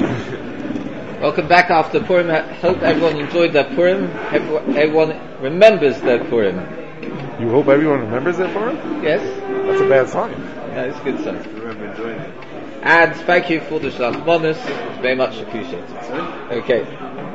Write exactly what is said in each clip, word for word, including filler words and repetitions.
Welcome back after Purim. I hope everyone enjoyed their Purim. Everyone remembers their Purim. You hope everyone remembers their Purim? Yes. That's a bad sign. No, it's a good sign. Remember enjoying it. And thank you for the Shalach bonus. It's very much appreciated. Okay.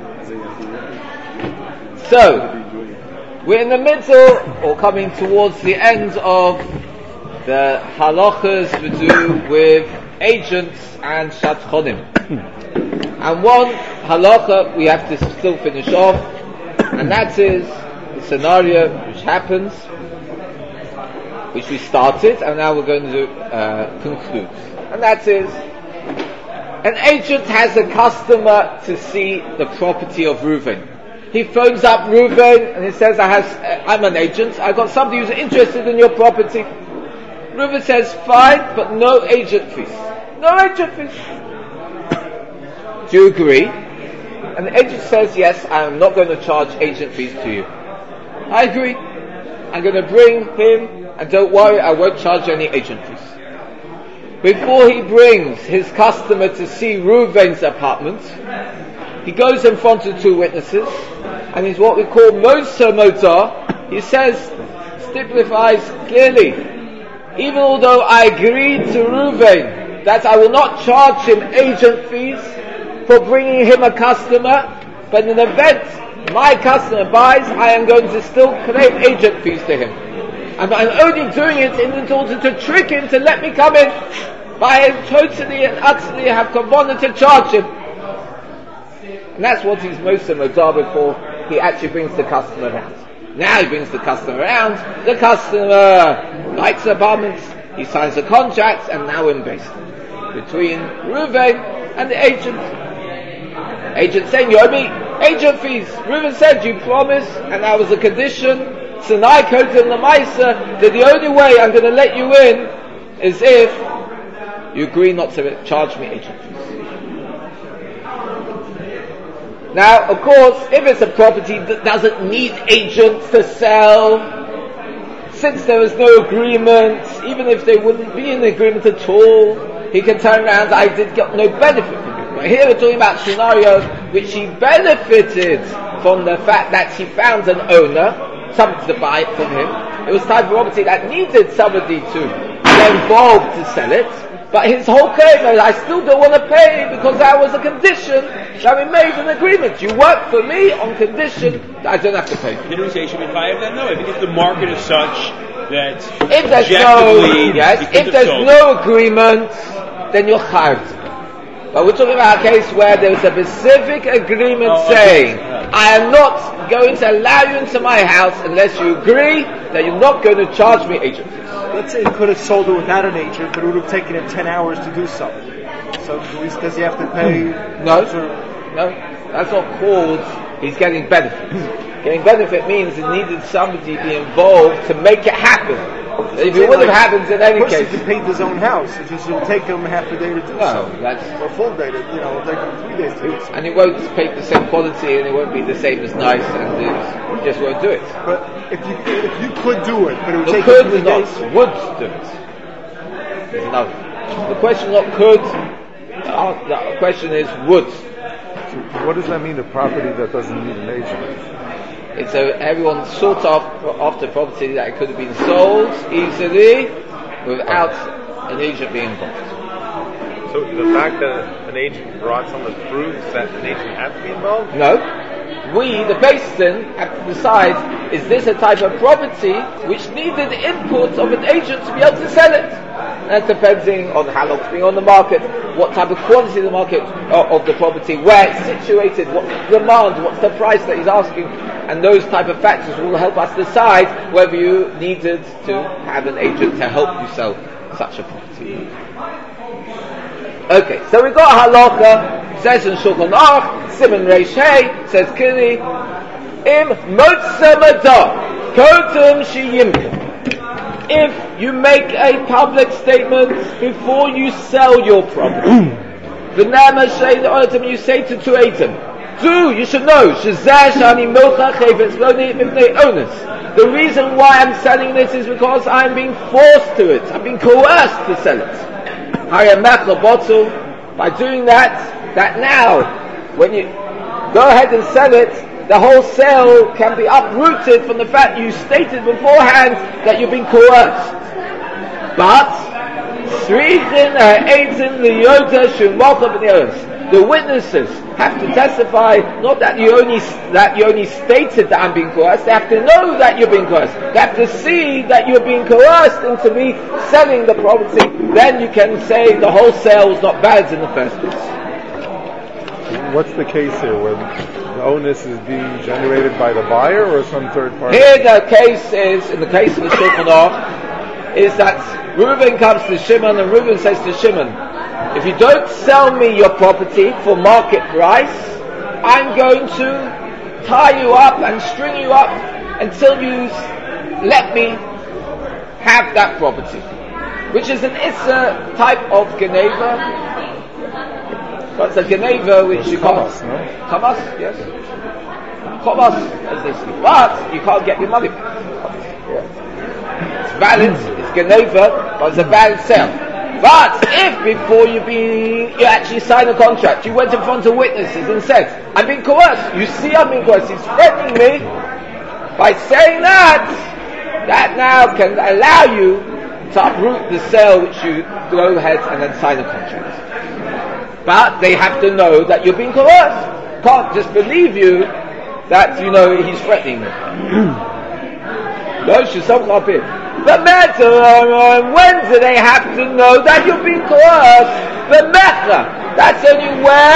So, we're in the middle, or coming towards the end of the halachas to do with agents and shatchonim. And one halacha we have to still finish off, and that is the scenario which happens, which we started, and now we're going to uh, conclude. And that is, an agent has a customer to see the property of Reuven. He phones up Reuven and he says, I have, I'm an agent, I've got somebody who's interested in your property. Reuven says, fine, but no agent fees. No agent fees. Do you agree? And the agent says, yes, I'm not going to charge agent fees to you. I agree. I'm going to bring him, and don't worry, I won't charge any agent fees. Before he brings his customer to see Reuven's apartment, he goes in front of two witnesses, and he's what we call Moser Motar. He says, stipulates clearly, even although I agreed to Reuven that I will not charge him agent fees for bringing him a customer, but in an event my customer buys, I am going to still claim agent fees to him. And I'm only doing it in order to trick him to let me come in, but I totally and utterly have kavanah to charge him. And that's what he's most modar before he actually brings the customer around. Now he brings the customer around, the customer likes the apartment, he signs a contract, and now we're based between Reuven and the agent. Agent saying, you owe me agent fees. Reuven said, you promised, and that was a condition, Sinai Kotel and the Maisa, that the only way I'm going to let you in is if you agree not to charge me agent fees. Now, of course, if it's a property that doesn't need agents to sell, since there was no agreement, even if there wouldn't be an agreement at all, he can turn around, I did get no benefit from you. But here we're talking about scenarios which he benefited from the fact that he found an owner, somebody to buy it from him. It was type of property that needed somebody to get involved to sell it. But his whole claim is, I still don't want to pay because that was a condition that we made an agreement. You work for me on condition that I don't have to pay. Didn't we say it should be five then? No, I think if the market is such that if there's no, yes, if there's sold. no agreement, then you're chayav. But we're talking about a case where there's a specific agreement oh, saying, okay. I am not going to allow you into my house unless you agree that you're not going to charge me agent fees. Let's say he could have sold it without an agent, but it would have taken him ten hours to do so. So does he have to pay? No, no, that's not called he's getting benefit. Getting benefit means he needed somebody to be involved to make it happen. If it would have happened in any case, he paint his own house. It just will take him half a day to do no, so. No, that's or a full day. To, you know, it'll take him three days to do so. And it won't paint the same quality, and it won't be the same as nice, and it just won't do it. But if you if you could do it, but it would the take could him three not, days. would do it. There's another. The question not could. The question is would. So what does that mean? A property that doesn't need an agent? It's a, everyone sought after property that could have been sold easily without an agent being involved. So the fact that an agent brought someone proves that an agent has to be involved? No. We, the basin, have to decide, is this a type of property which needed the input of an agent to be able to sell it? And depending on how long it's been on the market, what type of quality of the market uh, of the property, where it's situated, what's the demand, what's the price that he's asking, and those type of factors will help us decide whether you needed to have an agent to help you sell such a property. Okay, so we've got a halacha, says in Shulchan Aruch, Simon Reish Hey, says clearly, Im Motze Madah, Kotum Sheyimkim. If you make a public statement before you sell your property, the Nama Shay, the Olatim, you say to two Eitim, do, you should know, Shazah Shani Milcha Chayvetz Loni Mipnei Onus. The reason why I'm selling this is because I'm being forced to it. I'm being coerced to sell it. By doing that, that now, when you go ahead and sell it, the whole sale can be uprooted from the fact you stated beforehand that you've been coerced. But the witnesses have to testify not that you only that you only stated that I'm being coerced. They have to know that you're being coerced. They have to see that you're being coerced into me selling the property. Then you can say the whole sale was not valid in the first place. What's the case here when the onus is being generated by the buyer or some third party? Here the case is, in the case of the Shulchan Aruch, is that Reuben comes to Shimon and Reuben says to Shimon, if you don't sell me your property for market price, I'm going to tie you up and string you up until you let me have that property. Which is an Issa type of Geneva. But it's a Geneva which you can't... Chamas, no? Chamas, yes. Chamas, as they say. But you can't get your money back. Yeah. It's valid, it's Geneva, but it's a valid sale. But if before you be you actually sign a contract, you went in front of witnesses and said, I'm being coerced, you see I'm being coerced, he's threatening me, by saying that, that now can allow you to uproot the sale which you go ahead and then sign a contract. But they have to know that you're being coerced. Can't just believe you that, you know, he's threatening me. No, she's something up here. The matter, uh, when do they have to know that you're being coerced? The matter. That's only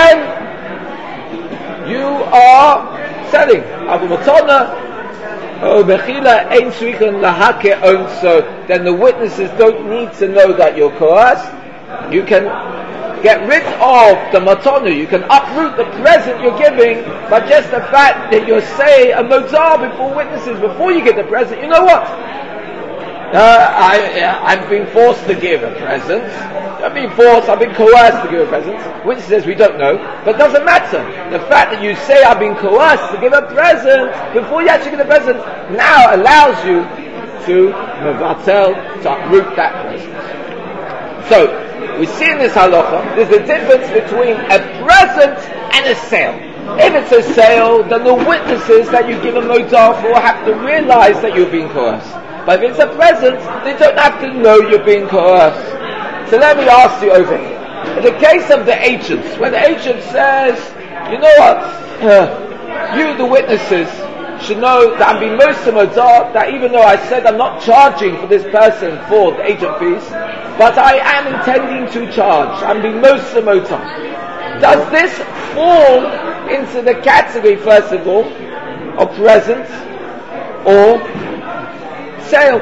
when you are selling. Abu Matana, oh, Mechila, Ein Shrikan Lahake Own, so then the witnesses don't need to know that you're coerced. You can get rid of the matana, you can uproot the present you're giving by just the fact that you say a mozar before witnesses, before you get the present, you know what? Uh, I, I'm being forced to give a present. I'm being forced, I've been coerced to give a present. Witness says we don't know, but it doesn't matter. The fact that you say I've been coerced to give a present before you actually get the present now allows you to mevatel, to uproot that present. So, we see in this halacha, there's a difference between a present and a sale. If it's a sale, then the witnesses that you give a modar for have to realize that you're being coerced. But if it's a present, they don't have to know you're being coerced. So let me ask you over here. In the case of the agents, when the agent says, you know what, uh, you the witnesses should know that I'm being most modar, that even though I said I'm not charging for this person for the agent fees, but I am intending to charge. I'm being most modar. Does this fall into the category, first of all, of present or sale?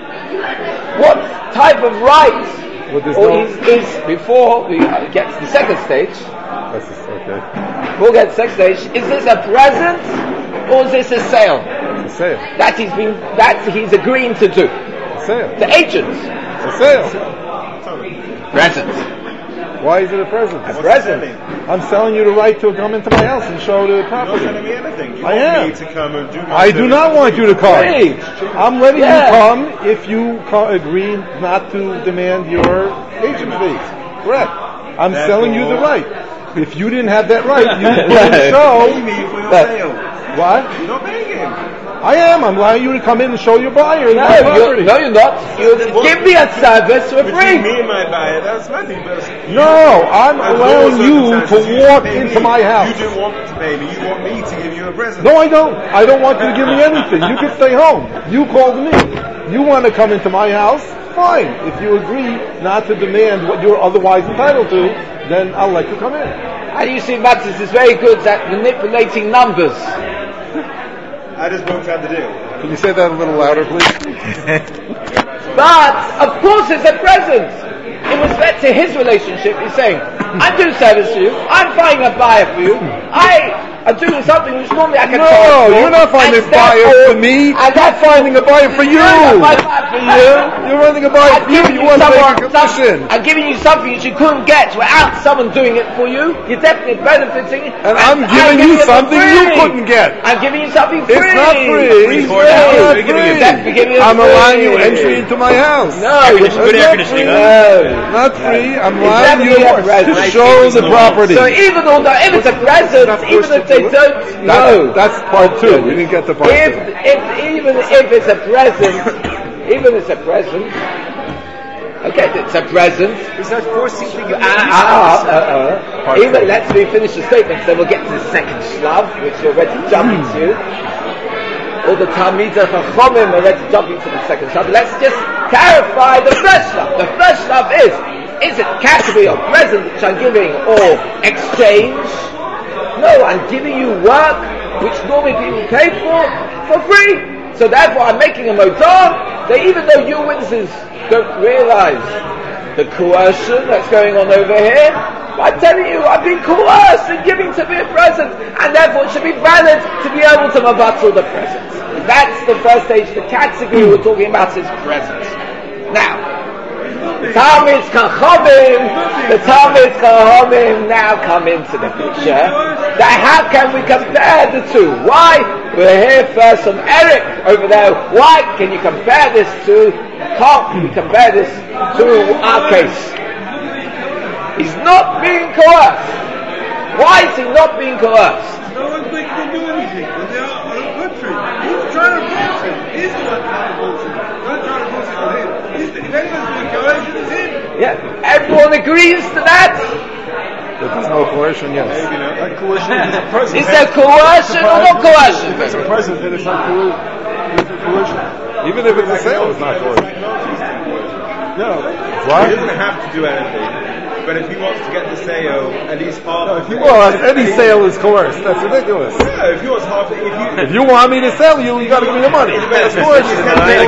What type of right well, or no... is, is before we get to the second stage? That's just, okay. Before we get to the second stage, is this a present or is this a sale? It's a sale. That he's been, that he's agreeing to do. A sale. The agent. It's a sale. Present. Why is it a present? A present. I'm selling you the right to come into my house and show the property. You're not telling me anything. You I want am. me to come and do my I do not want you to come. Hey. I'm letting Yeah. you come if you co- agree not to demand your agent fees. Correct. I'm That's selling you the all. right. If you didn't have that right, you couldn't show. Pay me for your But- sale. What? You're not paying him. I am. I'm allowing you to come in and show your buyer No, your you're, property. no, you're not. You give me a service for Between free. me and my buyer, that's nothing. But No, I'm under allowing all you to circumstances, you walk pay into me. my house. You didn't want to pay me. You want me to give you a present. No, I don't. I don't want you to give me anything. You can stay home. You called me. You want to come into my house? Fine. If you agree not to demand what you're otherwise entitled to, then I'll let you come in. And you see, Matis is very good at manipulating numbers. I just broke out the deal. Can you say that a little louder, please? But, of course, it's a present. In respect to his relationship, he's saying, I'm doing service for you, I'm finding a buyer for you, I are doing something which normally I can No, charge for. you're not finding And buyer therefore- for me. And You're finding a buyer for you. I'm not finding for you. You're running a buyer I'm for you. giving You you want to make a someone- commission. some- I'm giving you something that you couldn't get without someone doing it for you. You're definitely benefiting. And I'm giving you it for something you free. couldn't get. I'm giving you something free. It's not free. Free It's for not now. You're giving free. it- Definitely giving it I'm free. allowing you entry into my house. No, Air it's conditioning, good air not conditioning, free. huh? no. Not free. I'm It's allowing you definitely a present. to show the property. So even although if it's a present, even if they don't know, That's, that's part two. We didn't get to part if two. if even if it's a present, even if it's a present, okay, it's a present. Is that forcing to give Ah, ah, uh, Part uh. Even two. let's me finish the statement, then we'll get to the second shlav, which we're ready to jump into. All the Talmidei Chachomim are ready to jump into the second shlav. Let's just clarify the first shlav. The first shlav is: is it category of present which I'm giving or exchange? No, I'm giving you work which normally people pay for for free. So therefore, I'm making a modah that even though you witnesses don't realize the coercion that's going on over here, I'm telling you, I've been coerced in giving to me a present, and therefore it should be valid to be able to mabatzal the present. That's the first stage. The category we're talking about is present. Now, the Talmid Chachomim, the Talmid Chachomim now come into the picture. Now, how can we compare the two? Why? We're here first from Eric over there. Why can you compare this to? Can't we compare this to our case? He's not being coerced. Why is he not being coerced? No one's making him do anything. They are on the contrary. He's trying to force him. He's the one trying to force him. They're not trying to force it on him. He's the, if anyone's being coercion, it's him. Yeah, everyone agrees to that. If there's no coercion, yes. You know, like coercion is a present. Is there coercion or not coercion? If it's a present, then it's not coercion. It's a coercion. Even if it's a sale, it's not coercion. No. He What? doesn't have to do anything. But if he wants to get the sale, at least half. No, if he Well, any sale is coerced. That's ridiculous. Yeah, if he wants half, if you. If you want me to sell you, you got to give me the money. That's coercion.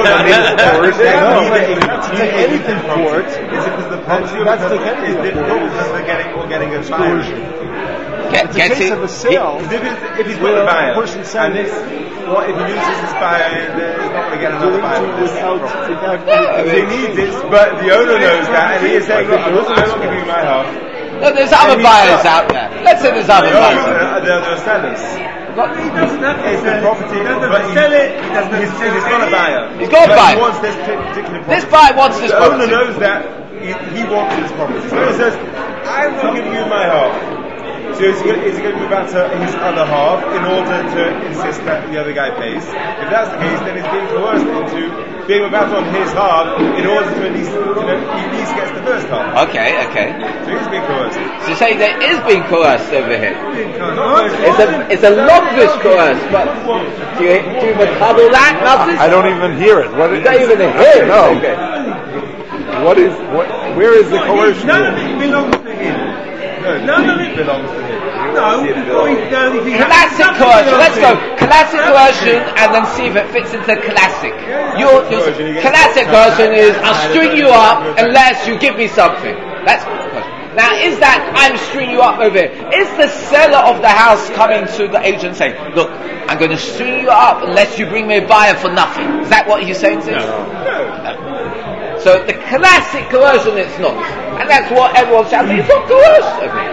To take anything for it, is it because the property that's is take anything difficult for it. because they're getting or getting a buyer? Get, It's a get case it? of a sale. If, it's, if he's Where got a a buyer, person selling and this, what if he loses his buyer, then he's not going to get another buyer. for this without, property. without, He needs it, but the owner knows that, and he is saying, look, I'm not, I'm not giving you my half. No, there's other And he's buyers stuck. out there. Let's say there's other No, buyers. there there are sellers. He doesn't have to It's the sell it. property, He doesn't but have to he- sell it. He doesn't have He's, to sell he's it. got a buyer. He's got a But buyer. He wants this particular property. This buyer wants this The owner property. knows that he, he wants this property. So he says, I'm not giving you my half. So is he, going, is he going to move out to his other half in order to insist that the other guy pays? If that's the case, then he's being coerced into being about on his half in order to at least, you know, he at least gets the first half. Okay, okay. So he's being coerced. So you say there is being coerced over here. Not It's a it's a lobbish coerced, but do you do you recall that? Lobbish? I don't even hear it. What You is? don't even hear it. No. Okay. What is? What? Where is the coercion? None of here? it belongs to him. No, None of it belongs to him. No, before he's done anything. Classic nothing coercion. belongs Let's to go. him. Classic coercion, and then see if it fits into classic. Your, your classic coercion is I'll string you up unless you give me something. That's coercion. Now, is that I'm stringing you up over here? Is the seller of the house coming to the agent saying, "Look, I'm going to string you up unless you bring me a buyer for nothing"? Is that what he's saying to you? No. So the classic coercion, it's not, and that's what everyone's shouting. It's not coercion.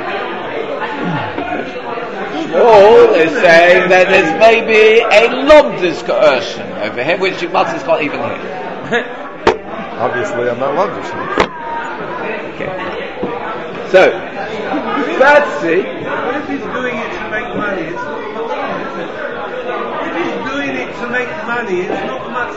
Or they're saying that there's maybe a lobder's coercion over here, which you must can't even hear. Obviously, I'm not London. Okay. So, Betsy, What if he's doing it to make money? It's not much. If he's doing it to make money, it's not much.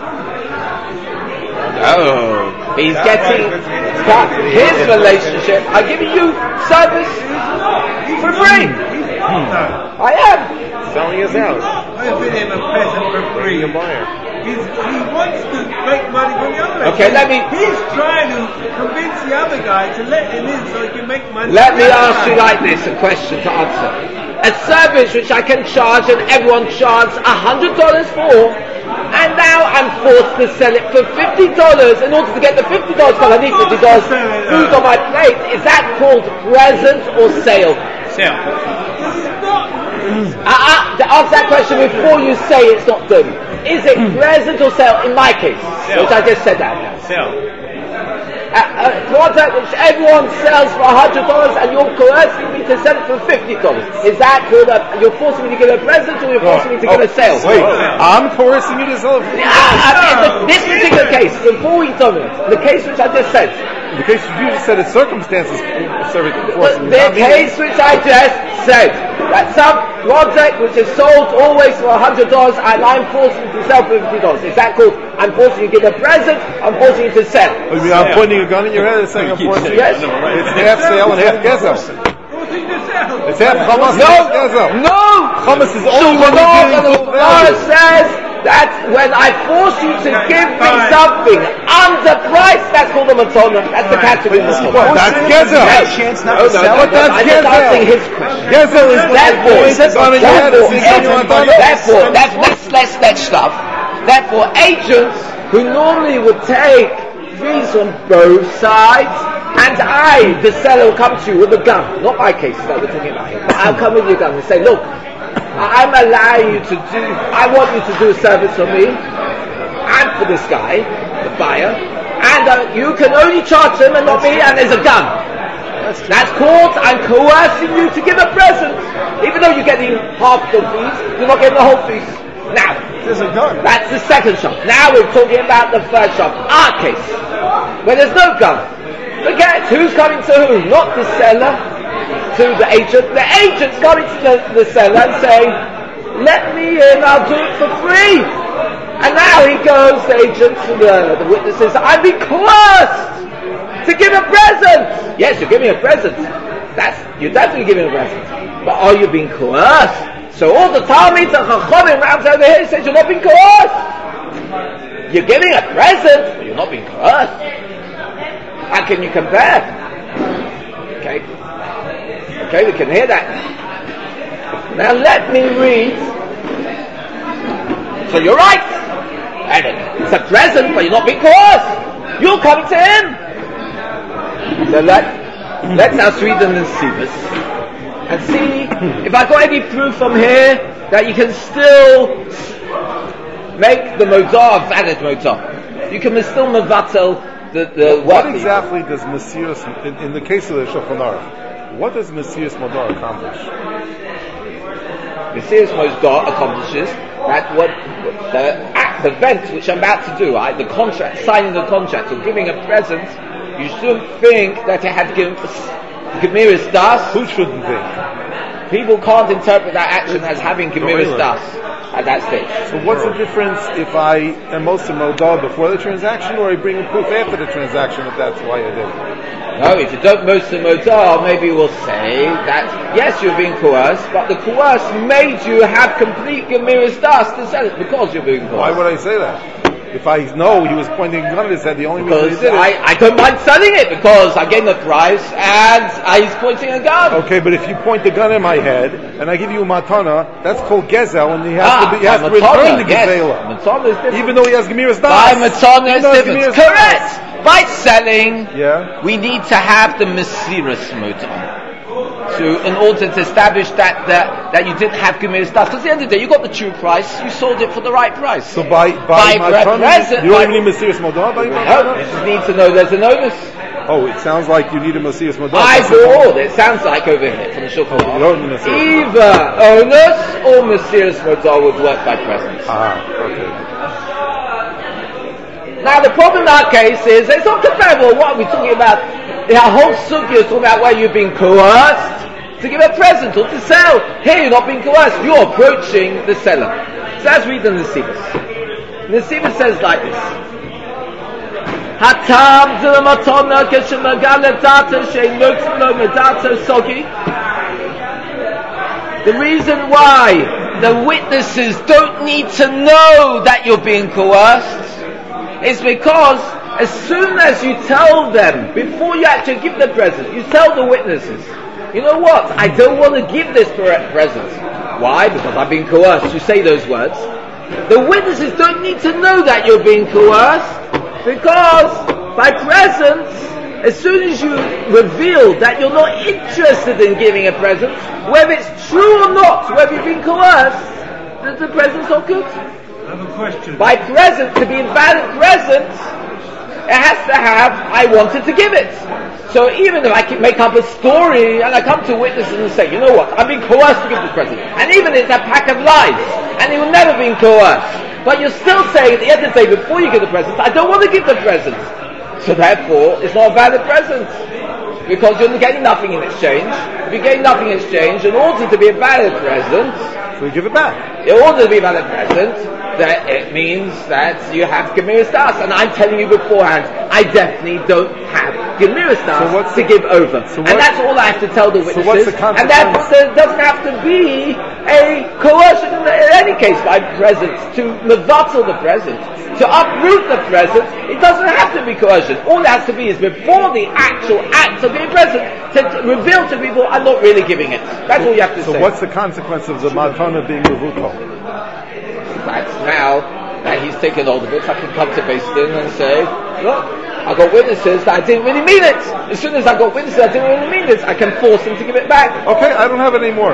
oh, he's getting cut his relationship. I'm giving you service for free. I am. Selling his house. Giving him a present for free. A buyer. He's, he wants to make money from the other. Okay, let me- He's trying to convince the other guy to let him in so he can make money. Let from me the other ask you guy. like this, a question to answer. A service which I can charge and everyone charges one hundred dollars for, and now I'm forced to sell it for fifty dollars. In order to get the fifty dollars, because I need fifty dollars food on my plate. Is that called present or sale? Sale. He's not I, I, to answer that question before you say it's not dirty. Is it present or sale in my case? Sale. Which I just said that now. Sale. Uh, uh, product which everyone sells for one hundred dollars and you're coercing me to sell it for fifty dollars. Is that called a, you're forcing me to give a present or you're forcing me to oh, give a sale? Wait, I'm coercing you to sell it. Yeah, uh, in the, this particular case, before we come in, the case which I just said, The case you just said, it's circumstances the, the case which I just said, that some project which is sold always for one hundred dollars and I'm forcing you to sell for fifty dollars. Is that called I'm forcing you to give a present, I'm forcing you to sell? I mean, I'm pointing a gun in your head and saying I'm forcing you. Yes. It's half sale and half gezel. It's half chamas and No, half gezel. no! Chamas is only when The you're giving full Gemara value. says that when I force you to give me something under price, that's called a matona. That's the category of matona. That's gezel. Chance not No, to no, sell no, it. no, that's I'm just gezel. answering his question. Gezel is when Therefore, you point a gun in your head and say therefore, I'm Madonna. therefore, that's less, less, less stuff. Therefore, agents who normally would take fees on both sides, and I, the seller, will come to you with a gun. Not my case that we're talking about here. I'll come with your gun and say, look, I'm allowing you to do, I want you to do a service for me, and for this guy, the buyer, and uh, you can only charge him and not me, and there's a gun. That's called, I'm coercing you to give a present. Even though you're getting half the fees, you're not getting the whole fees. Now, There's a gun. that's the second shop. Now we're talking about the third shop, our case, where there's no gun. Forget who's coming to whom, not the seller to the agent. The agent's coming to the, the seller and saying, let me in, I'll do it for free. And now he goes, the agent, to the, the witnesses, I've been coerced to give a present. Yes, you're giving a present. That's, you're definitely giving a present. But are you being coerced? So all the Talmids and Chachamim rounds over here says you're not being coerced. You're giving a present, but you're not being coerced. How can you compare? Okay. Okay, we can hear that. Now let me read. So you're right. And it's a present, but you're not being coerced. You're coming to him. So let, let's now read the Nesivos and see if I've got any proof from here that you can still make the Modah of added Modah. You can still Mevatel the, the What what exactly does Mesiras, in, in the case of the Shulchan Aruch, what does Mesiras Modar accomplish? Mesiras Modah accomplishes that what the act, the event which I'm about to do, right, the contract, signing the contract or giving a present, you shouldn't think that it had given Gemiris Das. Who shouldn't think? People can't interpret that action as having Gemiris Das at that stage. So what's the difference if I am Moser Modah before the transaction or I bring a proof after the transaction if that's why I did it? No, if you don't Moser Modah, maybe we'll say that yes, you're being coerced, but the coerce made you have complete Gemiris Das to sell it because you're being coerced. Why would I say that? If I know he was pointing a gun at his head, the only reason Because he did it... I, I don't mind selling it because I gave him the price and uh, he's pointing a gun. Okay, but if you point the gun in my head and I give you a matana, that's called gezel, and he has Ah, to, be, he has to matana, return the yes. gezela. Matana is different. Even though he has gemiras By das. matana is Even though he has different. gemiras das. Correct. By selling, Yeah. we need to have the Mesiras Modah. To, in order to establish that that, that you didn't have Gemiris Das. Because at the end of the day, you got the true price, you sold it for the right price. So by by, By matana, present- you don't by- even need Mesiras Modah by No, matana? you just need to know there's an onus. Oh, it sounds like you need a Mesiras Modah. Either or, it sounds like over here from the Shulchan You don't need Aruch. Mesiras Either onus or Mesiras Modah would work by presence. Ah, okay. Now the problem in our case is it's not comparable. What are we talking about? Our whole sugya is talking about where you're being coerced to give a present or to sell. Here you're not being coerced. You're approaching the seller. So let's read the Nesivos. Nesivos says like this. Hatam de matona keshemagale data sheinotzlo medata sogi. The reason why the witnesses don't need to know that you're being coerced is because as soon as you tell them, before you actually give the present, you tell the witnesses, you know what, I don't want to give this present. Why? Because I've been coerced. You say those words. The witnesses don't need to know that you're being coerced, because by presence, as soon as you reveal that you're not interested in giving a present, whether it's true or not, whether you've been coerced, that the present's not good. I have a question. By present, to be a valid present, it has to have, I wanted to give it. So even if I can make up a story and I come to witnesses and say, you know what, I've been coerced to give this present, and even it's a pack of lies, and you've never been coerced, but you're still saying at the end of the day, before you give the present, I don't want to give the present. So therefore, it's not a valid present. Because you're getting nothing in exchange. If you're getting nothing in exchange, in order to be a valid present, So we give it back. in order to be a valid present, that it means that you have Gemiras Das. And I'm telling you beforehand, I definitely don't have Gemiras Das So what's to the- give over. so and what- that's all I have to tell the witnesses. what's the and that consequence? there doesn't have to be a coercion in, in any case by presents to mevatel the present, to uproot the present. It doesn't have to be coercion. All it has to be is before the actual act of being present, to, to reveal to people, I'm not really giving it. That's all you have to So say. what's the consequence of the matana being mevuto? That's now that he's taken all of it, I can come to Beis Din and say, look, I got witnesses that I didn't really mean it. As soon as I got witnesses that I didn't really mean it, I can force him to give it back. Okay, I don't have it anymore.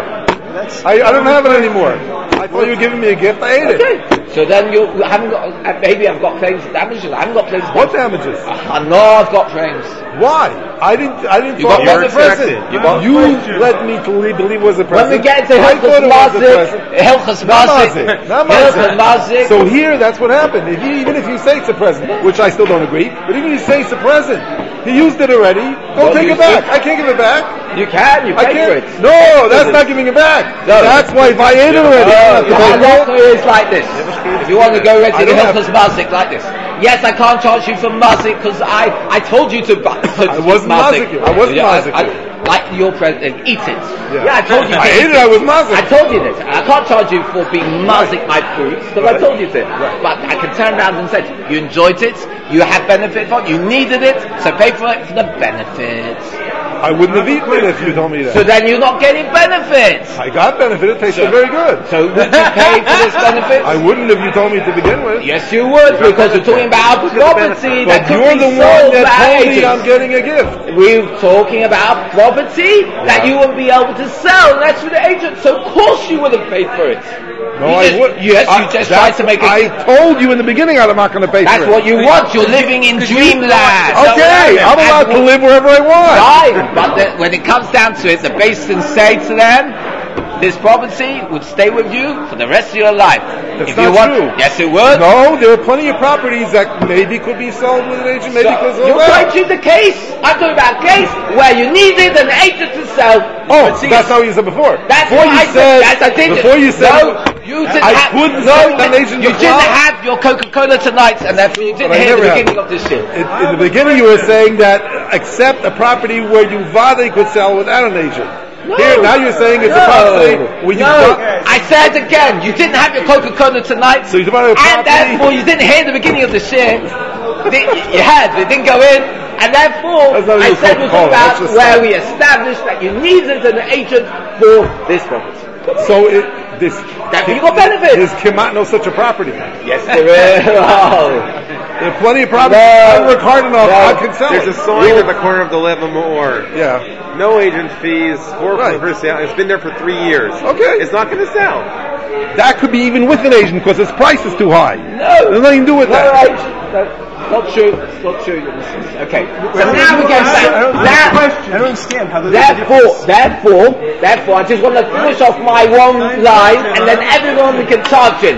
I, I don't have it anymore. I thought you were giving me a gift. I ate it. Okay. So then you haven't got, uh, maybe I've got claims of damages. I haven't got claims of What damages? I know I've got claims. Why? I didn't. I didn't You thought got it was a restricted. present. You got- You led me to believe, believe it was a When present. we get into I thought Hilchas it was a Mazik, present. Hilchas Not Mazik, mazik. Not Hilchas mazik. Mazik. So here, that's what happened. If you, even if you say it's a present, which I still don't agree, but even if you say it's a present, he used it already. Don't Don't take use it back. it. I can't give it back. You can, you I pay for can't. it. No, that's not giving it back. No. That's why if I ate it already, I have to The pay for it. halacha is like this. If you want to go into I the don't have- Hilchas Mazik like this. Yes, I can't charge you for Mazik because I, I told you to buy. I wasn't mazik you. I wasn't Yeah, mazik I- you. I- Like your president, eat it. Yeah. Yeah, I told you to I eat ate it, I was mazik. I told you this. I can't charge you for being mazik my food because I told you to. But I can turn around and say, you enjoyed it, you had benefit from it, you needed it, so pay for it for the benefits. I wouldn't have eaten it if you told me that. So then you're not getting benefits. I got benefit. It tasted So- very good. So would you pay for this benefit? I wouldn't if you told me to begin with. Yes, you would, because we're talking about property that But could you're be the one sold that by told me agents. I'm getting a gift. We're talking about property that you wouldn't be able to sell, and that's for the agent. So of course you would have paid for it. No, you I just, would. Yes, I, you just that's- tried to make it. I told you in the beginning I'm not going to pay That's for it. what you want. You're living in dreamland. Okay, I'm allowed to live wherever I want. Fine, but the, when it comes down to it, the basin say to them, this property would stay with you for the rest of your life. That's if not you want, true. yes, it would. No, there are plenty of properties that maybe could be sold with an agent, maybe So, because of you're that. trying to the case. I'm talking about a case where you needed an agent to sell. Oh, But see, that's not what you said before. That's before what you I said. Yes, I did. Before you said, no, you didn't I have, couldn't no, sell an agent you to didn't flour. have your Coca-Cola tonight, and therefore you didn't But I hear the never have. beginning of this shit. In, in the beginning, you were saying that accept a property where you vade could sell without an agent. No. Here, now you're saying it's no. a property where you no, got- I said again, you didn't have your Coca-Cola tonight, So you bought a and property. therefore you didn't hear the beginning of the shit. You didn't- you had, it didn't go in, and therefore That's not I even said we're Coca-Cola, talking about that's just where stuff. we established that you needed an agent for this property. So it, this, That you got benefits. there's cannot no such a property. Yes, there is. Oh. There are plenty of properties. No. I work hard enough. No. I can sell There's it. a sign at the corner of the Leva Maor. Yeah. No agent fees, four Right. for sale. It's been there for three years. Okay. It's not going to sell. That could be even with an agent because its price is too high. No. There's nothing to do with No, that. right. No, not true. It's not true. Okay. So now we go back. Now, I don't understand how the therefore, therefore, therefore, I just want to finish off my one line, and then everyone can charge in.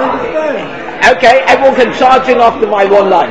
Okay, everyone can charge in after my one line.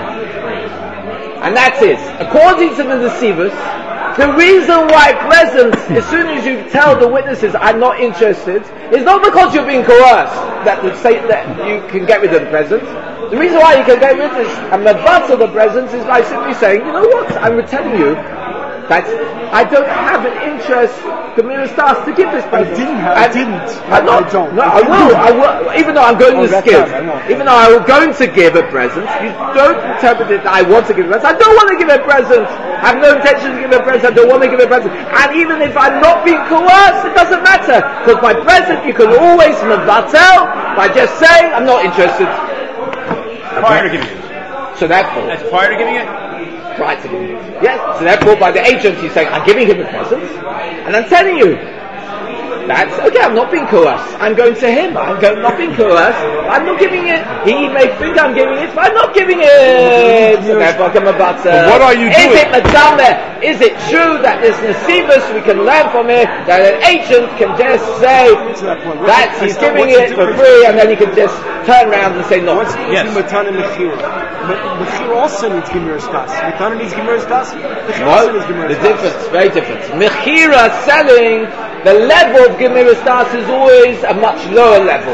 And that's it. According to the deceivers, the reason why presents, as soon as you tell the witnesses, I'm not interested, is not because you're being coerced that the say that you can get rid of the presents. The reason why you can get rid of this and the butt of the presents is by simply saying, you know what, I'm telling you that I don't have an interest, Gemiras Das, to give this present. didn't have- I And didn't. I'm not, I don't. No, I I will. didn't. I will. Even though I'm going Oh, to that's give, right, I won't. even though I'm going to give a present, you don't interpret it that I want to give a present. I don't want to give a present. I have no intention to give a present. I don't want to give a present. And even if I'm not being coerced, it doesn't matter. Because my present, you can always mevatel by just saying, I'm not interested. Prior to giving it. So therefore, That's prior to giving it? prior to giving it. Yes, so therefore by the agent he's saying, I'm giving him a present, and I'm telling you, that's, okay, I'm not being coerced. I'm going to him. I'm going, not being coerced. I'm not giving it. He may think I'm giving it, but I'm not giving it. So therefore I'm about to, what are you is doing? it Madame? Is it true that this Nesivus, we can learn from it, that an agent can just say that he's giving it for free, and then he can just turn around and say no. What's the difference between Matan and Mechira? Mechira also needs Gemiras Das. Matan needs Gemiras Das. Mechira also needs No, Gemiras the Das. difference, very different. Mechira selling, the level of Gemiras Das is always a much lower level.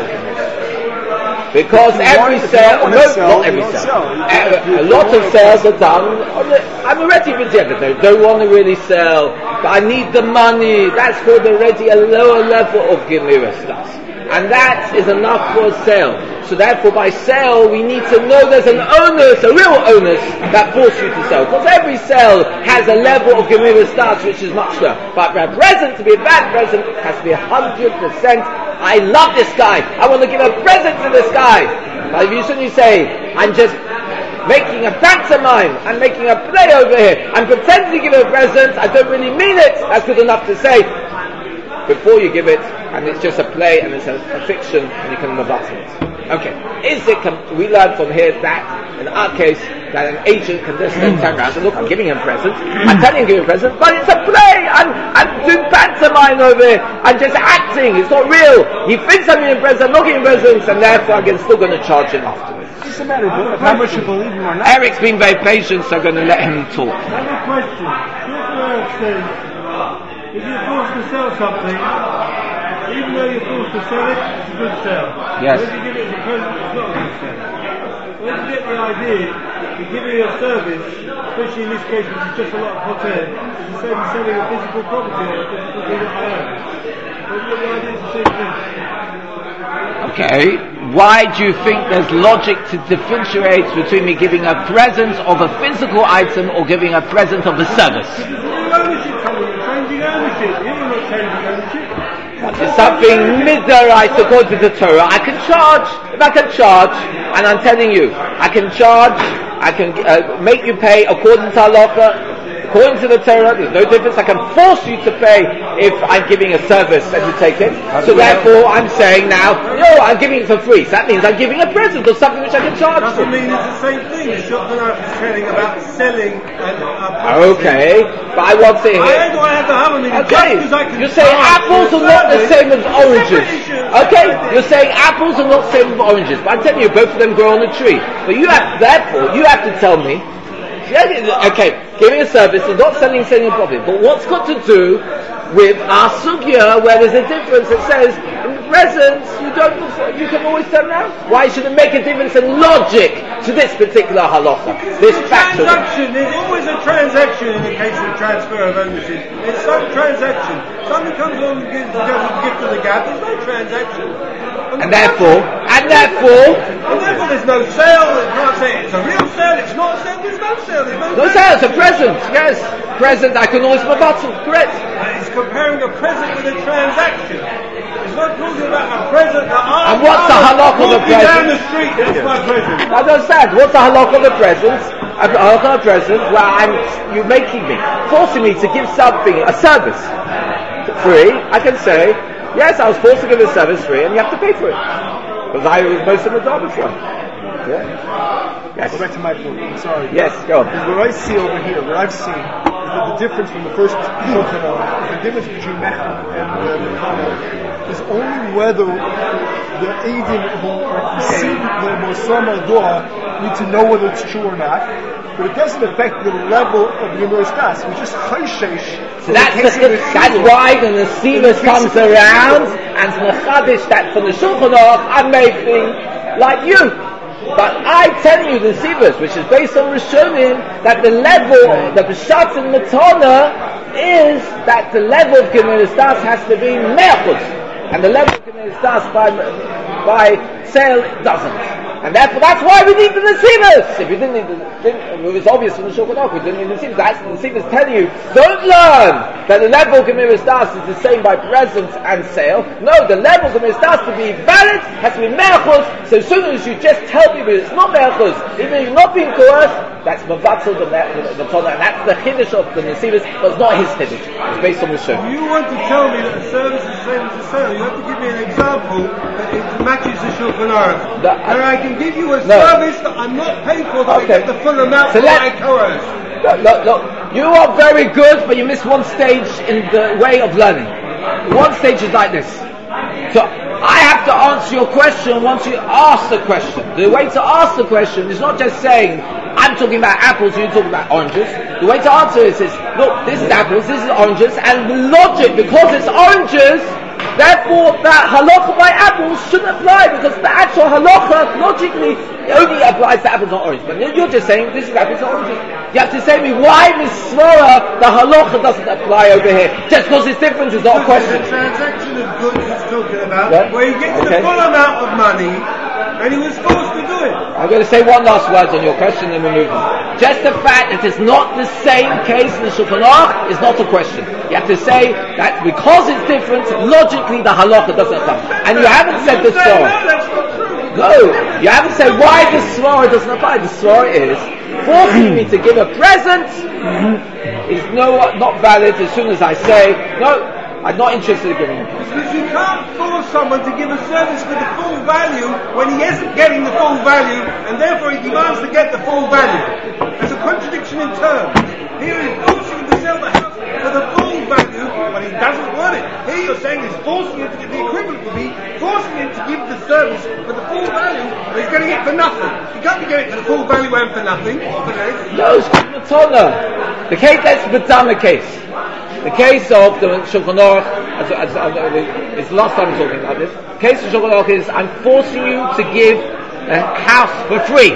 Because If you every want- if you sale, don't no, wanna sell, not you every don't sale. sell. You Uh, don't- you a lot don't of wanna sales sell. are done. On the, I'm already with the other. Don't want to really sell, but I need the money. That's called already a lower level of Gemiras Das. And that is enough for a sale. So therefore by sale we need to know there's an onus, a real onus that forces you to sell. Because every sale has a level of Gemiras Das which is much lower. But a present, to be a bad present, has to be a hundred percent. I love this guy. I want to give a present to this guy. But if you suddenly say, I'm just making a pantomime, I'm making a play over here, I'm pretending to give a present, I don't really mean it, that's good enough to say. Before you give it, and it's just a play, and it's a, a fiction, and you can mabata it. Okay, is it, com- we learn from here that, in our case, that an agent can just then turn around and say, look, I'm giving him a present, I'm telling him to give him a present, but it's a play, I'm, I'm doing pantomime over here, I'm just acting, it's not real. He thinks I'm giving him a present, I'm not giving him presents, and therefore I'm still going to charge him afterwards. It doesn't matter of how much you believe him or not. Eric's been very patient, so I'm going to let him talk. I have a question. This says, if you're forced to sell something, even though you're forced to sell it, it's a good sale. Yes. But if you give it as a present, it's not a good sale. Where do you get the idea that giving you a service, especially in this case which is just a lot of hot air, is the same as selling a physical property or a physical thing that I own? Where do you get the idea it's the same thing? Okay, why do you think there's logic to differentiate between me giving a present of a physical item or giving a present of a service? Because there's a new ownership coming, you're changing ownership. Here you're not changing ownership. It's something midaraita according to the Torah. I can charge, if I can charge, and I'm telling you, I can charge, I can uh, make you pay according to halacha, according to the Torah, there's no difference. I can force you to pay if I'm giving a service and you take it. So therefore I'm saying now, no, I'm giving it for free. So that means I'm giving a present of something which I can charge for. Doesn't mean it's the same thing. The shotgun I'm telling about selling and uh, Okay, but I want to hear. Why do I have to have them in Okay, just because I can you're saying charge apples for are not the service? same as oranges. Definition. Okay, you're saying apples are not the same as oranges, but I'm telling you, both of them grow on a tree. But you have, therefore, you have to tell me. Okay, giving a service is not selling, selling a profit. But what's got to do with our sugya, where there's a difference? It says in presents you don't, you can always turn around. Why should it make a difference in logic to this particular halacha? This factor. Transaction, there's always a transaction in the case of transfer of ownership. There's some transaction. Somebody comes along and gives, gives a gift to the gap, there's no transaction. And therefore, and therefore, and therefore there's no sale, you can't say it's a real sale, it's not a sale, there's no sale, there's no no sale, it's a present, yes. Present, I can always bottle, correct. And it's comparing a present with a transaction. It's not talking about a present that I And what's the halakha of the walking down present? the street, that's my present. I don't understand. What's the halakha of the present? A halakha of the present where I'm, you're making me, forcing me to give something, a service, free. I can say, yes, I was forced to give a service free, and you have to pay for it. Because I was most of the job before. Yeah. Yes. Go back to my point. I'm sorry. Yes, go. Because what I see over here, what I've seen, is that the difference from the first Shulchan Aruch, the difference between Mechel and uh, Mechana, is only whether the Eidim who receive the Mosama Dua need to know whether it's true or not. But it doesn't affect the level of Gemiras Das, which is Chayshesh. So that's, the, that's why the Nesivus comes around and Nechadish that from the Shulchan Aruch I'm making like you. But I tell you the Nesivus, which is based on Rishonim, that the level, the Pshat and Matana is that the level of Gemiras Das has to be Me'achud. And the level of Gemiras Das by, by sale doesn't. And therefore, that's why we need the Nesivus. If you didn't need the, didn't, it was obvious from the Shulchan Aruch, we didn't need the Nesivus. That's the Nesivus telling you, don't learn that the level of Gemiras Das is the same by present and sale. No, the level of Gemiras Das to be valid has to be Me'achuz. So as soon as you just tell people it's not Me'achuz, even if you're not being coerced, that's Mavatzel the the Tona, and that's the Chiddush of the Nesivos, but it's not his Chiddush. It's based on the show. If you want to tell me that a service is the same as a sale, you have to give me an example that it matches the Shulchan Aruch. The- And I can give you a No. service that I'm not paid for, that Okay. I get the full amount So for let- my coerce. Look, look, look, you are very good, but you miss one stage in the way of learning. One stage is like this. So I have to answer your question once you ask the question. The way to ask the question is not just saying, I'm talking about apples, you're talking about oranges. The way to answer it is, look, this is apples, this is oranges, and the logic, because it's oranges, therefore that halacha by apples shouldn't apply, because the actual halacha, logically, only applies to apples, not oranges. But you're just saying, this is apples, not oranges. You have to say to me, why Misvara, the halacha doesn't apply over here? Just because it's different is not a question. The transaction of goods he's talking about, Yeah. where he gets Okay. the full amount of money, and he was forced to do it. I'm going to say one last word on your question and we move on. Just the fact that it's not the same case in the Shulchan Aruch is not a question. You have to say that because it's different, logically the halacha doesn't apply. And you haven't said the No, Svara. that's not true. No, you haven't said why the Svara doesn't apply. The Svara is forcing me to give a present is no not valid as soon as I say, no, I'm not interested in giving a present. Because you can't force someone to give a service for the full value when he isn't getting the full value, and therefore he demands to get the full value. There's a contradiction in terms. Here he's forcing him to sell the house for the full value, but he doesn't want it. Here you're saying he's forcing him to get the equivalent would be forcing him to give the service for the full value, but he's getting it for nothing. He can't be getting it for the full value and for nothing. Okay? No, it's Matana. The case, that's the Matana case. The case of the Shulchan Aruch, as, as, as, it's the last time I'm talking about this. The case of Shulchan Aruch is, I'm forcing you to give a house for free.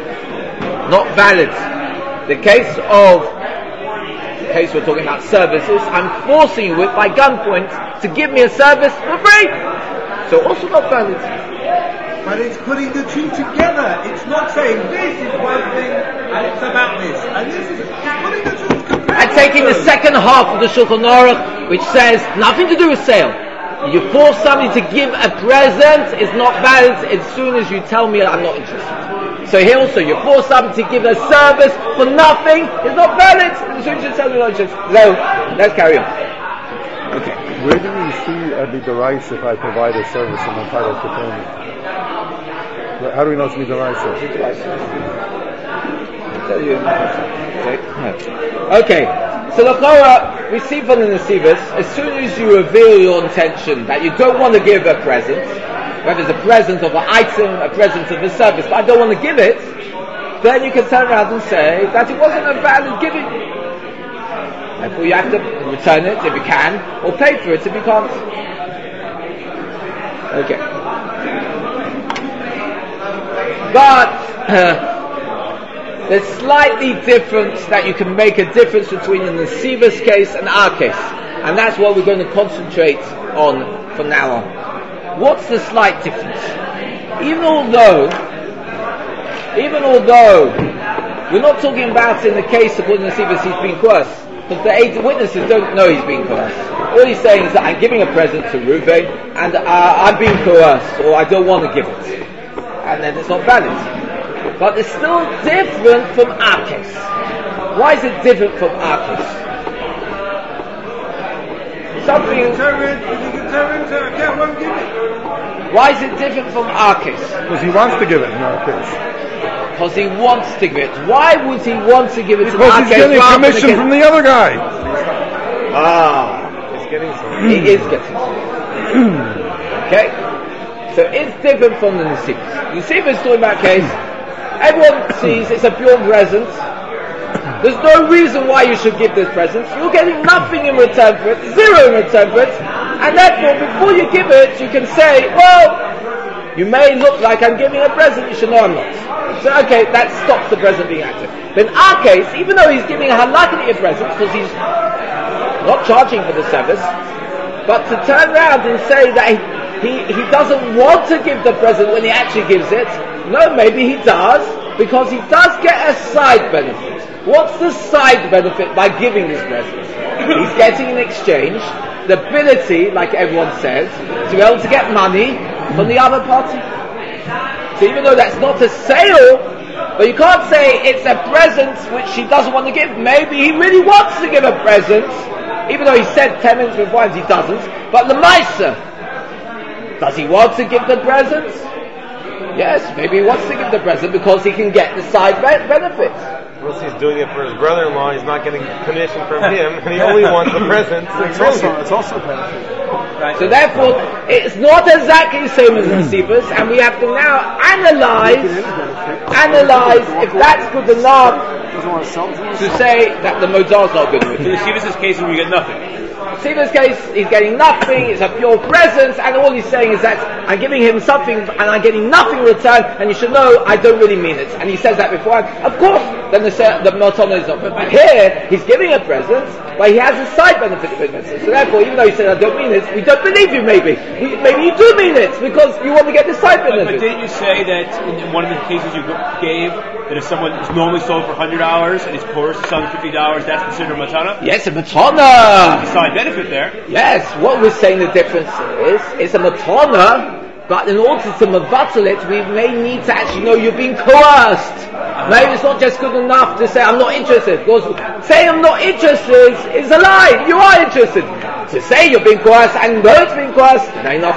Not valid. The case of, the case we're talking about services, I'm forcing you with, by gunpoint, to give me a service for free. So also not valid. But it's putting the two together. It's not saying this is one thing and it's about this. And this is, it's putting the two together. And taking the second half of the Shulchan Aruch, which says nothing to do with sale. You force somebody to give a present is not valid as soon as you tell me I'm not interested. So here also, you force somebody to give a service for nothing is not valid as soon as you tell me I'm not interested. So, let's carry on. Okay. Where do we see a midaraisa if I provide a service and I'm entitled to payment? How do we know it's midaraisa? Okay, so the Torah, we see from the Nesivos, as soon as you reveal your intention that you don't want to give a present, whether it's a present of an item, a present of a service, but I don't want to give it, then you can turn around and say that it wasn't a valid giving. Therefore you have to return it if you can, or pay for it if you can't. Okay. But uh, there's slightly difference that you can make a difference between the Nesivos case and our case, and that's what we're going to concentrate on from now on. What's the slight difference? Even although, even although we're not talking about in the case of what Nesivos he's been coerced, because the eight witnesses don't know he's being coerced. All he's saying is that I'm giving a present to Reuven, and uh, I'm being coerced, or I don't want to give it. And then it's not valid. But it's still different from our case. Why is it different from our case? Something. Why is it different from our case? Because he wants to give it in our case. Because he wants to give it. Why would he want to give it to Because our he's case? getting rather than commission the from the other guy. Ah, He's getting some. he is getting some. Okay? So it's different from the Nesivos. Nesivos is talking about case. Everyone sees it's a pure present. There's no reason why you should give this present. You're getting nothing in return for it, zero in return for it, and therefore before you give it, you can say, well, you may look like I'm giving a present, you should know I'm not. So okay, that stops the present being active. But in our case, even though he's giving a halakha present, because he's not charging for the service, but to turn around and say that he, he, he doesn't want to give the present when he actually gives it, no, maybe he does, because he does get a side benefit. What's the side benefit by giving this present? He's getting in exchange the ability, like everyone says, to be able to get money from the other party. So even though that's not a sale, but you can't say it's a present which he doesn't want to give. Maybe he really wants to give a present, even though he said ten minutes before he doesn't. But the Maisa, does he want to give the present? Yes, maybe he wants to give the present because he can get the side be- benefits. Unless he's doing it for his brother-in-law, he's not getting commission from him, and he only wants the present. It's also, it's also a benefit. So therefore, it's not exactly the same as Nasibas, and we have to now analyze, analyze if that's good enough Doesn't want to sell to to say that the Modar is not good enough. In the Sivas' case, we get nothing. Siva's case, he's getting nothing, it's a pure presence, and all he's saying is that I'm giving him something and I'm getting nothing in return, and you should know I don't really mean it. And he says that before, of course, then the, the Matana is not. But here, he's giving a present, but he has a side benefit of it. So therefore, even though he said I don't mean it, we don't believe you maybe. We, maybe you do mean it, because you want to get the side But, benefit. but didn't you say that in one of the cases you gave, that if someone is normally sold for one hundred dollars and is coerced to sell for fifty dollars, that's considered a matana? Yes, a Matana! Side benefit there. Yes, what we're saying the difference is, it's a matana, but in order to mavatzel it, we may need to actually know you're being coerced. Maybe it's not just good enough to say I'm not interested, because saying I'm not interested is a lie, you are interested. To say you're being coerced and know it's being coerced,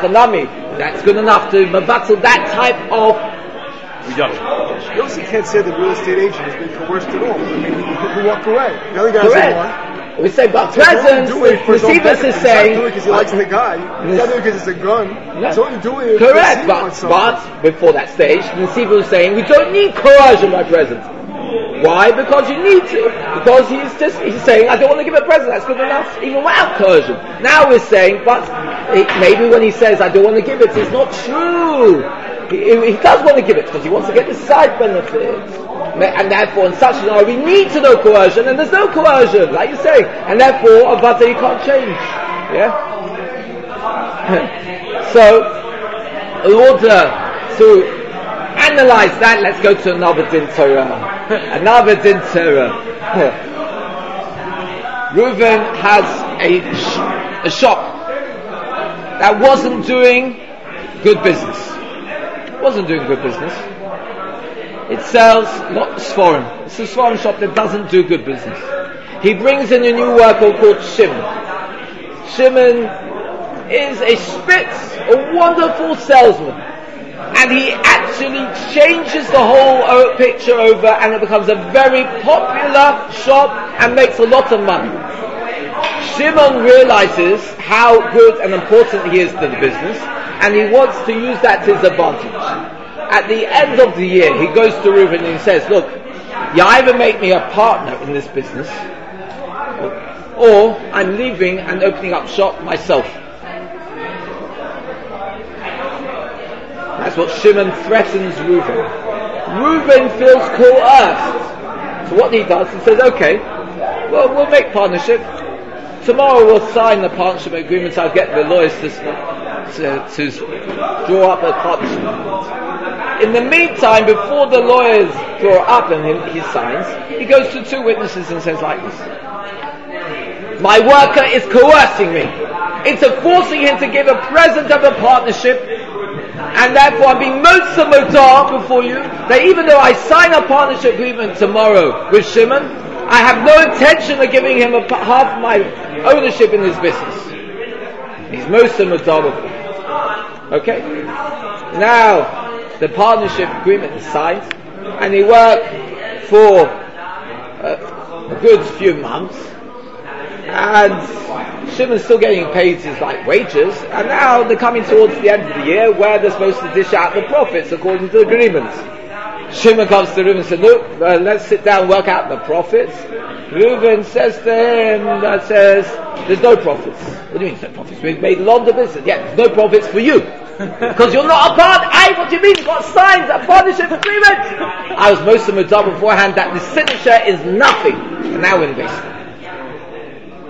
that's good enough to mavatzel that type of reduction. You also can't say the real estate agent has been coerced at all. I mean, he, he walked away. The other guys Correct. didn't want. We say, but So presence, he's only doing it for his own Nasibas benefit. is He's saying, not doing it because he likes the guy. He's not doing it because it's a gun. He's only doing it because correct, he but, wants something. but before that stage, Nasibas was saying, we don't need coercion by presence. Why? Because you need to. Because he's just, he's saying, I don't want to give a present, that's good enough, even without coercion. Now we're saying, but it, maybe when he says, I don't want to give it, it's not true. He, he does want to give it because he wants to get the side benefits. And therefore, in such a scenario, we need to know coercion, and there's no coercion, like you say. And therefore, a vata you can't change. Yeah? So, in order to analyze that, let's go to another din Torah. Another din Torah. Reuven has a, sh- a shop that wasn't doing good business. Wasn't doing good business. It sells not Sforim. It's a Sforim shop that doesn't do good business. He brings in a new worker called Shimon. Shimon is a spitz, a wonderful salesman. And he actually changes the whole uh, picture over, and it becomes a very popular shop and makes a lot of money. Shimon realizes how good and important he is to the business, and he wants to use that to his advantage. At the end of the year, he goes to Reuven and he says, look, you either make me a partner in this business, or I'm leaving and opening up shop myself. That's what Shimon threatens Reuven. Reuven feels coerced. So what he does, he says, okay, well, we'll make partnership. Tomorrow we'll sign the partnership agreement, so I'll get the lawyers to, to, to draw up a partnership agreement. In the meantime, before the lawyers draw up and he, he signs, he goes to two witnesses and says like this: my worker is coercing me into forcing him to give a present of a partnership, and therefore I'm being most modar before you, that even though I sign a partnership agreement tomorrow with Shimon, I have no intention of giving him a, half of my ownership in his business. He's most modar before. Okay? Now, the partnership agreement is signed, and he worked for a, a good few months, and Shimon's still getting paid his like wages, and now they're coming towards the end of the year where they're supposed to dish out the profits according to the agreements. Shimon comes to Reuven and says, look, uh, let's sit down and work out the profits. Reuven says to him, that says, there's no profits. What do you mean there's no profits? We've made a lot of business. Yeah, there's no profits for you. Because you're not a part. Hey, what do you mean? You've got signed a partnership agreement. I was most of the job beforehand that the signature is nothing. And now we're in basic.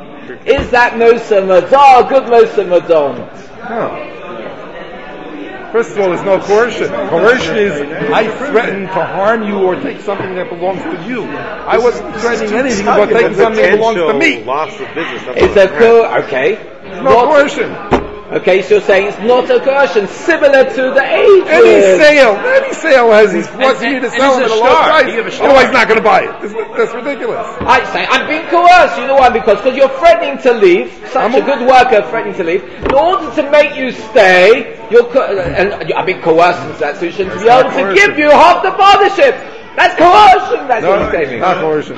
Is that Mosa Madar, good Mosa Madar? No. First of all, there's no coercion. Coercion is I threaten to harm you or take something that belongs to you. I wasn't threatening anything but taking something that belongs to me. Loss of business. It's a co- okay. There's no coercion. Okay, so you're saying it's not a coercion, similar to the agent. Any sale, any sale has he's forcing you to and sell him it's at a a low star. price. You have a star. Otherwise, he's not going to buy it. That's, that's ridiculous. I say I'm being coerced. You know why? Because because you're threatening to leave. Such I'm a a- good worker threatening to leave. In order to make you stay, you're co- and I'm being coerced into that solution to be able to coercion. give you half the partnership. That's coercion. That's No, what he's saying. not coercion.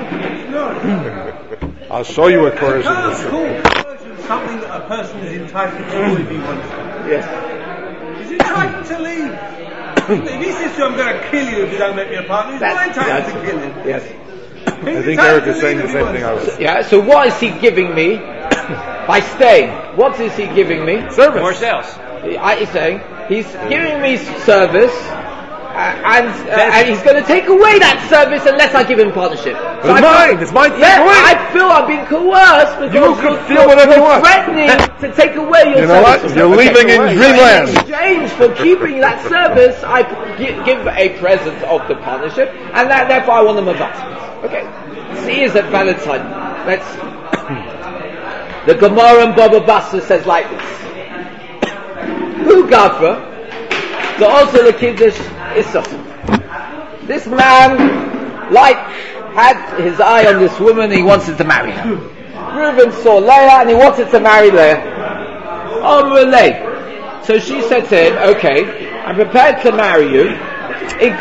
I'll show you what coercion Can't is. call coercion something that a person is entitled to do if he wants to. Yes. He's entitled to leave. If he says to you, I'm going to kill you if you don't make me a partner, he's not That's, entitled that's to kill him. yes. I think Eric is saying the same thing I was. Yeah. So what is he giving me by staying? What is he giving me? Service. More sales. I, he's saying he's giving me service, uh, and uh, and he's going to take away that service unless I give him partnership. But it's mine. It's mine to take Yeah, away. I feel I'm being coerced because You can you're, feel whatever you you're want. threatening to take away your You know service. what? You're leaving in In dreamland. exchange for keeping that service, I gi- give a present of the partnership, and that, therefore I want them about. Okay. See, is at valid time. Let's. The Gemara and Baba Basra says like this. Who Gavra? The also the Kiddush is something. This man, like, had his eye on this woman, he wanted to marry her. Reuben saw Leah and he wanted to marry Leah. Oh, Leah. So she said to him, okay, I'm prepared to marry you. I'm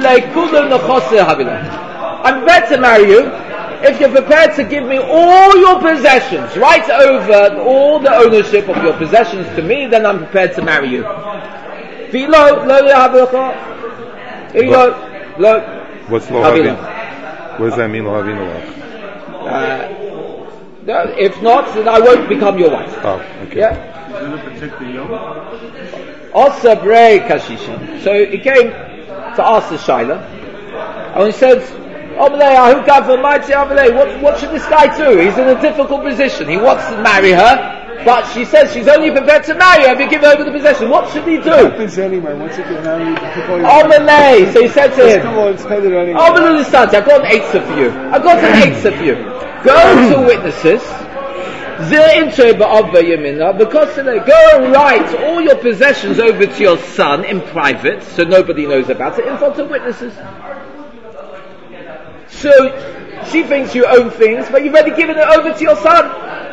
prepared to marry you if you're prepared to give me all your possessions, right over all the ownership of your possessions to me, then I'm prepared to marry you. V'lo, lo yahavlecha. V'lo, lo What's lo Havila. havina? What does that mean, lo havina? Uh, no, if not, then I won't become your wife. Oh, okay. Yeah? Also, Brei Kashisha. So he came to ask the Shaila, and he said, what, what should this guy do? He's in a difficult position. He wants to marry her, but she says she's only prepared to marry her if you give her over the possession. What should he do? happens anyway. Once you get married, people Omelay. So he said to him, it's headed anyway. Omelay, I've got an eitzah for you. I've got an eitzah for you. Go to witnesses. Because they go and write all your possessions over to your son in private, so nobody knows about it, in front of witnesses. So she thinks you own things, but you've already given it over to your son.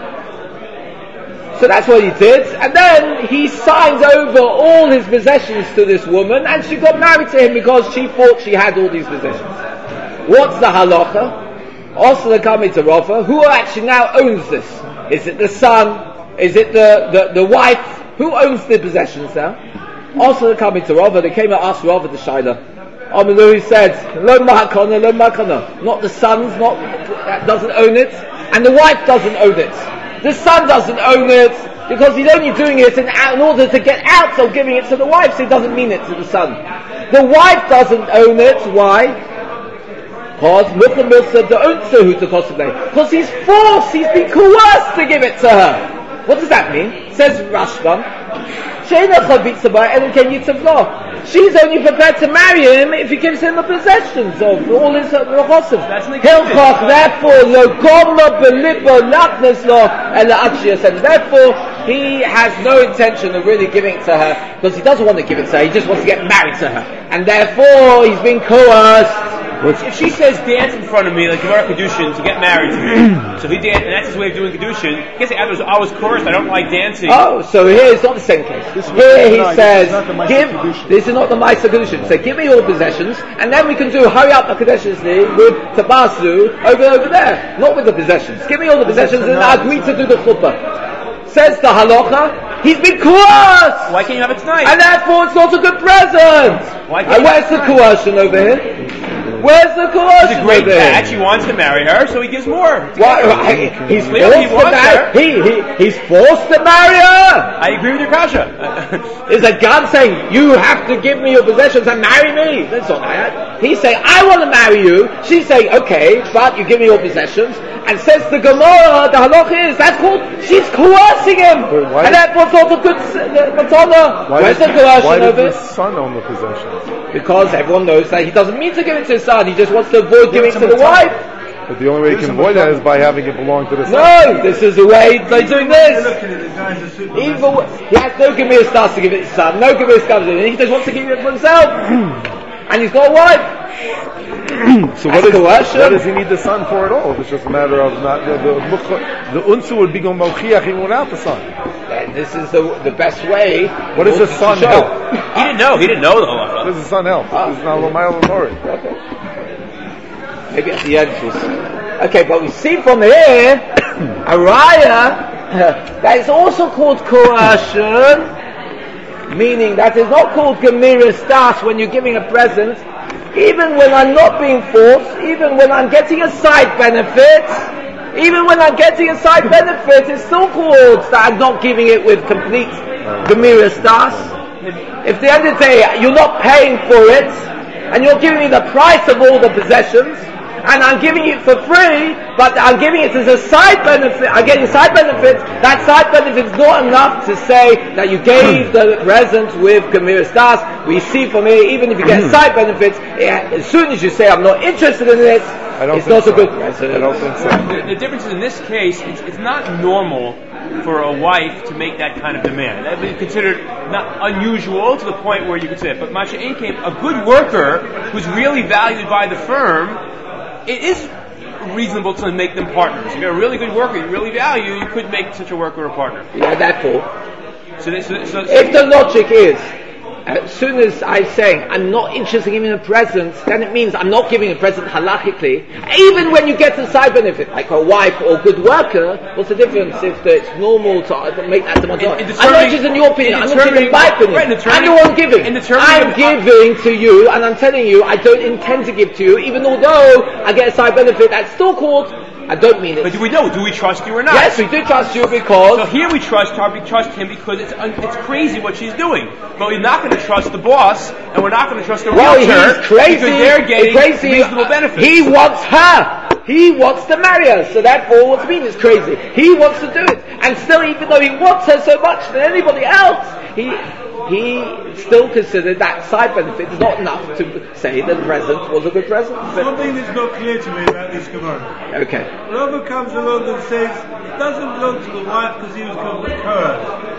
So that's what he did, and then he signed over all his possessions to this woman, and she got married to him because she thought she had all these possessions. What's the halacha? Also the coming to Rafa, who actually now owns this? Is it the son? Is it the, the, the wife? Who owns the possessions now? Also the coming to Rafa, they came and asked Rafa the Shaila. Amalu, he said, Lo ma'akana, lo ma'akana. Not the son's not, that doesn't own it, and the wife doesn't own it. The son doesn't own it, because he's only doing it in, in order to get out of giving it to the wife, so he doesn't mean it to the son. The wife doesn't own it, why? Because he's forced, he's been coerced to give it to her. What does that mean? Says Rashbam, she's only prepared to marry him if he gives him the possessions of all his rochosim. Therefore, he has no intention of really giving it to her, because he doesn't want to give it to her, he just wants to get married to her. And therefore, he's been coerced. If she says dance in front of me like Gemara Kedushin to get married to me, so he danced, and that's his way of doing Kedushin, I guess I was, I was coerced, I don't like dancing. Oh, so here it's not the same case. This Here he no, says, this is not the Ma'aser give, Kedushin. this is not the Ma'aser Kedushin. So give me your possessions, and then we can do hurry up HaKadosh with Tabasu over over there. Not with the possessions. Give me all the possessions, and I agree to do the chuppah. Says the halacha, he's been coerced! Why can't you have it tonight? And therefore it's not a good present! Why can't And you where's have the it tonight? coercion over here? Where's the coercion? He's a great with it? catch. He wants to marry her, so he gives more. Why, why, he's Clearly he forced to wants marry. her. He, he, he's forced to marry her. I agree with your kasha. Is a God saying you have to give me your possessions and marry me? That's not that. He's saying I want to marry you. She's saying okay, but you give me your possessions. And says the Gemara, the halach is that's called she's coercing him, why and did- that was all the good. What's on the Why where's does, the coercion why does of it? the son own the possessions? Because everyone knows that he doesn't mean to give it to his son. He just wants to avoid giving it to the wife. But the only way he can avoid that is by having it belong to the son. No, this is the way they're doing They're this. looking at the guys as super Even w- he has no Gemir starts to give it to his son, no Gemir starts to give it. He just wants to give it for himself, and he's got a wife. So That's what, is, coercion. what does he need the son for at all? It's just a matter of not the the, mukha- the unsu would be going malchiach even without the son. And this is the the best way. What does the to son show. help? He didn't know. He didn't know the What halacha. does the son help? Ah. It's not a mile story. Maybe at the end. It's, okay, but we see from here a raya that is also called coercion, meaning that is not called gemira stas when you're giving a present. Even when I'm not being forced, even when I'm getting a side benefit, even when I'm getting a side benefit, it's still called that I'm not giving it with complete gemira stas. If at the end of the day you're not paying for it, and you're giving me the price of all the possessions, and I'm giving it for free, but I'm giving it as a side benefit, I'm getting side benefits, that side benefit is not enough to say that you gave the present with Gemira Stas. We see from here, even if you get side benefits, eh, as soon as you say I'm not interested in this, I don't it's think not so. a good present. I don't think so. The, the difference is in this case, it's, it's not normal for a wife to make that kind of demand. That would be considered not unusual to the point where you could say it. But Masha came, a good worker who's really valued by the firm, it is reasonable to make them partners. If you're a really good worker, you really value, you could make such a worker a partner. Yeah, therefore, So, they, so, so, if the logic is, as soon as I'm saying I'm not interested in giving a present, then it means I'm not giving a present halachically. Even when you get a side benefit, like a wife or good worker, what's the difference if the, it's normal to make that demand? In- in I'm not interested in your opinion, in I'm not interested in my opinion. right, in I'm determining- the one giving. in determining- I'm giving to you, and I'm telling you I don't intend to give to you, even although I get a side benefit, that's still called, I don't mean it. but do we know? Do we trust you or not? Yes, we do trust you because So here we trust her, we trust him because it's un, it's crazy what she's doing. But we're not going to trust the boss, and we're not going to trust the well, realtor he's crazy. because they're getting he's crazy. reasonable benefits. He wants her. He wants to marry her. So therefore, what's mean is crazy. He wants to do it, and still, even though he wants her so much than anybody else, he he still considered that side benefit is not enough to say that the present was a good present. But, Something that's not clear to me about this Gemara. okay. Rava comes along and says it doesn't belong to the wife because he was coerced.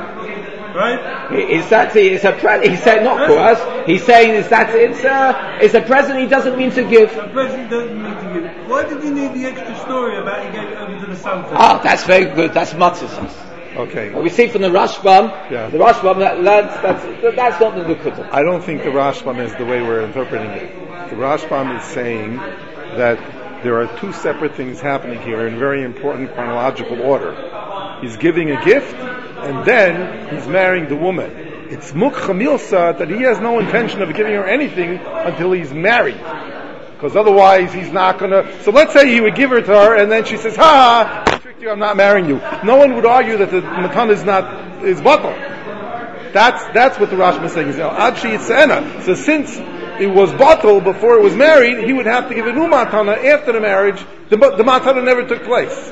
Right? Is that it's a pre- he's saying not coerce. He's saying is that it's a it's a present he doesn't mean to give. The president doesn't need to give it. Why did you need the extra story about he gave it over to the son for? Ah, that's very good. That's matzah. Okay. We see from the Rashbam, Yeah. the Rashbam that learns that's that's not the Nukuta. I don't think the Rashbam is the way we're interpreting it. The Rashbam is saying that there are two separate things happening here in very important chronological order. He's giving a gift, and then he's marrying the woman. It's mukha milsa that he has no intention of giving her anything until he's married. Because otherwise he's not gonna, so let's say he would give her to her, and then she says, ha, I tricked you, I'm not marrying you. No one would argue that the matan is not, is batal. That's, that's what the Rashba is saying. Adshi Yitzena. So since it was batal before it was married, he would have to give a new matana after the marriage. The, the matana never took place.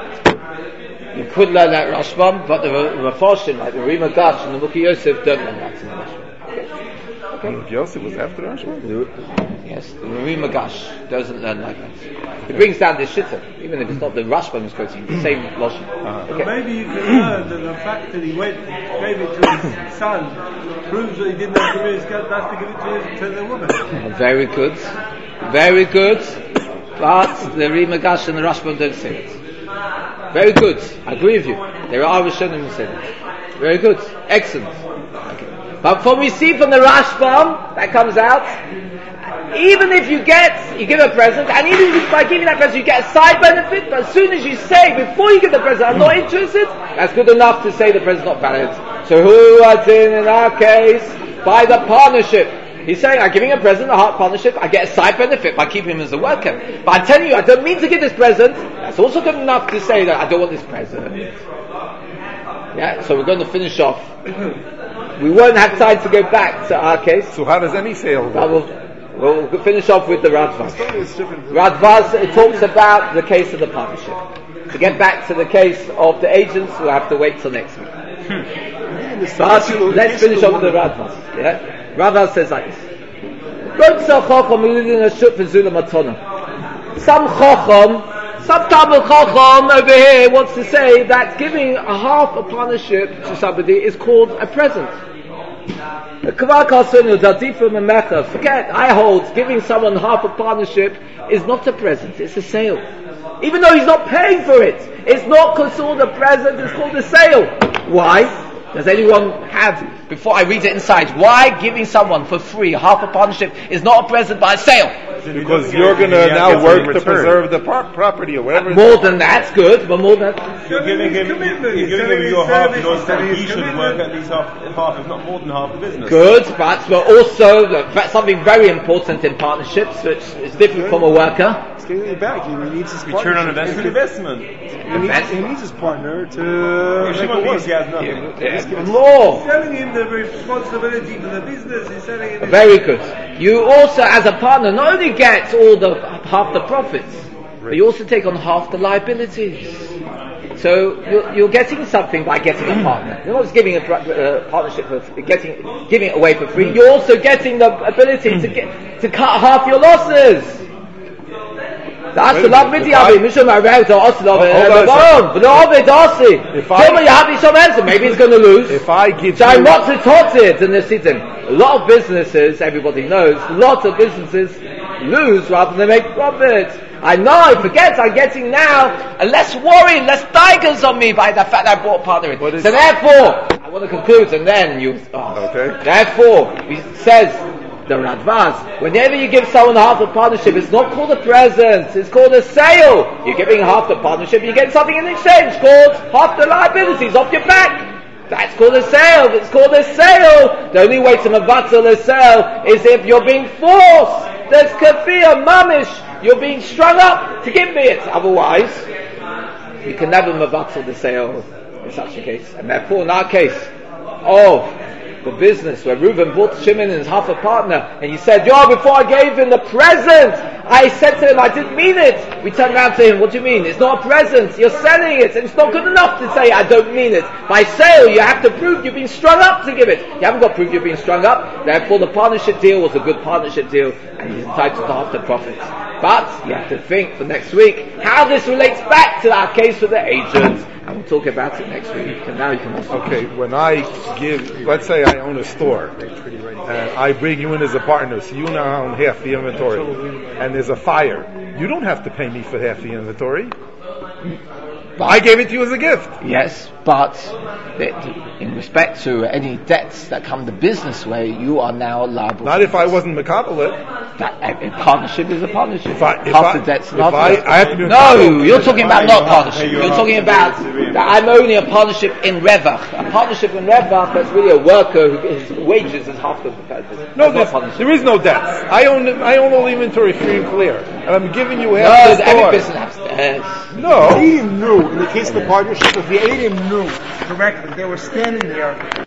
You could learn that Rashbam, but the Rafoshim, like the Rima Gash and the Mukhi Yosef, don't learn that in the Rashbam. Okay. Yosef was after the Rashba? Yes, the Rima Gash doesn't learn like that. It brings down this shitta, even if it's not the Rashbam is quoting, the same Lashon. Uh-huh. Okay. Maybe you can learn that the fact that he went, gave it to his son, proves that he didn't have to really have to give it to, his, to the woman. Very good, very good, but the Rima Gash and the Rashbam don't say it. Very good. I agree with you. There are Rishonim who say that. Very good. Excellent. Okay. But what we see from the Rashbam that comes out, even if you get, you give a present, and even if by giving that present you get a side benefit, but as soon as you say, before you give the present, I'm not interested, that's good enough to say the present's not valid. So who was in, in our case, by the partnership, He's saying, I'm giving a present, a heart partnership, I get a side benefit by keeping him as a worker. But I'm telling you, I don't mean to give this present. That's also good enough to say that I don't want this present. Yeah, so we're going to finish off. We won't have time to go back to our case. So how does any sale But work? we'll, we'll finish off with the Radvaz. Radvaz, it talks about the case of the partnership. To get back to the case of the agents, we'll have to wait till next week. But let's finish off with the Radvaz. Yeah? Radvaz says like this. Some Chacham, some Talmud Chacham over here wants to say that giving a half a partnership to somebody is called a present. Forget, I hold giving someone half a partnership is not a present, it's a sale. Even though he's not paying for it, it's not called a present, it's called a sale. Why? Does anyone have, before I read it inside, why giving someone for free half a partnership is not a present but a sale? Because you're going to now work to preserve the pro- property or whatever. More than that's good, but more than that. You're giving him, you're giving him your half, in order that he should work at least half, half, if not more than half the business. Good, but but also uh, something very important in partnerships, which is different from a worker. It's getting it back. He needs his Return on It's an investment. investment. He needs, he needs his partner to If she make it won't work. use, he has nothing. Yeah, more. He's selling him the responsibility for the business. He's selling him. Very good. You also, as a partner, not only get all the half the profits, but you also take on half the liabilities. So you're, you're getting something by getting a partner. You're not just giving a uh, partnership for getting giving it away for free. You're also getting the ability to get to cut half your losses. That's the love with Yavi. Mishum Arel to Oslo. If I- Maybe he's going to lose. If I give So you, what's it taught it in this season? A lot of businesses, everybody knows, lots of businesses lose rather than make profit. I know, forget I'm getting now a less worry, less tigers on me by the fact that I brought a partner in. What is- So therefore, I want to conclude and then you, oh. Okay. Therefore, he says, the Radvaz, whenever you give someone half the partnership, it's not called a present, it's called a sale. You're giving half the partnership, you get something in exchange called half the liabilities off your back. That's called a sale. It's called a sale. The only way to mavatzel a sale is if you're being forced. There's kafir, mamish. You're being strung up to give me it. Otherwise, you can never mavatzel the sale in such a case. And therefore, in our case, of the business where Reuben bought Shimon and his half a partner, and he said, yo, before I gave him the present, I said to him, I didn't mean it. We turned around to him, what do you mean? It's not a present, you're selling it, and it's not good enough to say, I don't mean it. By sale, you have to prove you've been strung up to give it. You haven't got proof you've been strung up, therefore the partnership deal was a good partnership deal, and he's entitled to half the profits. But, you have to think for next week, how this relates back to our case with the agents. And we'll talk about it next week. And now you can also. okay, when I give, let's say I own a store, and I bring you in as a partner, so you now own half the inventory, and there's a fire, you don't have to pay me for half the inventory. I gave it to you as a gift. Yes, but that in respect to any debts that come the business way, you are now liable. Not if I wasn't makabel it. That a, a partnership is a partnership. If I- if half I- the debts, if half I- the I have to be no, makabel. you're talking about not You have to partnership. pay your You're half talking the about debts. that I'm only a partnership in revach. A partnership in revach that's really a worker who his wages is half the purpose. No, That's not there's, partnership. there is no debts. I own I own all the inventory free and clear, and I'm giving you half No, the every store. business has debts. No. Eidim knew, in the case of the partnership, if the Eidim knew correctly, they were standing there